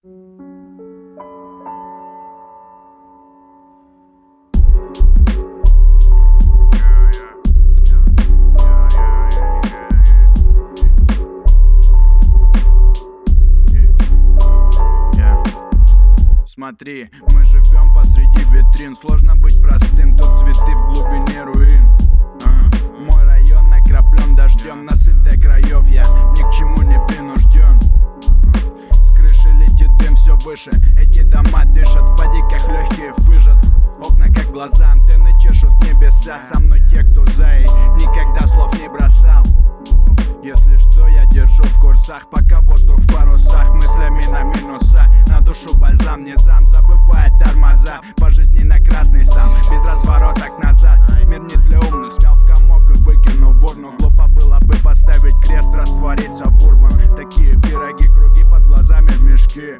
Смотри, мы живем посреди витрин. Сложно быть простым, тут цветы в глубине руин. Мой район накраплен дождем, насыпь до краев. Я ни к чему не принужден. С крыши летит дым все выше. Эти дома дышат, в подиках легкие выжат. Окна как глаза, антенны чешут небеса. Со мной те, кто за, и никогда слов не бросал. Если что, я держу в курсах, пока воздух в парусах. Мыслями на минуса, на душу бальзам, не зам. Забывает тормоза, по жизни на красный сам. Без развороток назад, мир не для умных. Смял в комок и выкинул в урну. Глупо было бы поставить крест, раствориться в урбан. Такие пироги, круги под глазами в мешке.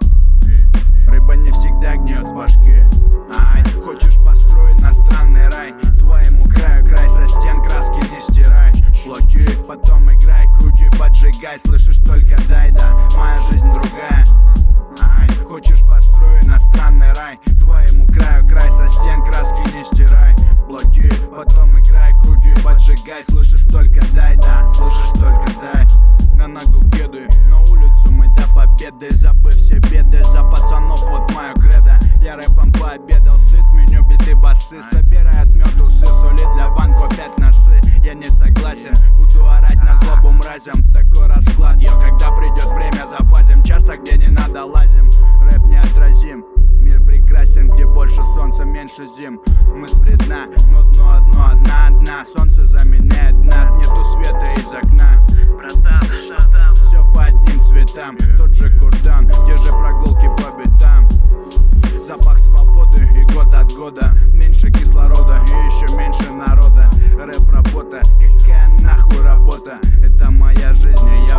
Рыба не всегда гниет с башки. Ай, хочешь построить иностранный рай? Твоему краю край, со стен краски не стирай. Плати, потом играй, крути, поджигай. Слышишь, только дай, да, моя жизнь другая. Ай, хочешь построить иностранный рай? Твоему краю край, со стен краски не стирай. Плати, потом играй, крути, поджигай. Слышишь, только дай, да, слышишь, только дай. На ногу кеды, на улицу мы до победы. Забыв все беды, за пацанов вот мою кредо. Я рэпом пообедал, сыт, меню биты басы. Собирай отмет усы, соли для ванко 5 носы. Я не согласен, буду орать на злобу мразям. Такой расклад, когда придет время зафазим. Часто где не надо лазим, рэп неотразим. Мир прекрасен, где больше солнца, меньше зим. Мысль вредна, но дно одно, одна. Солнце заменяет дна, нету света из окна. Братан, шатан, все по одним цветам. Тот же курдан, те же прогулки по битам. Запах свободы и год от года. Меньше кислорода и еще меньше народа. Рэп работа, какая нахуй работа? Это моя жизнь, и я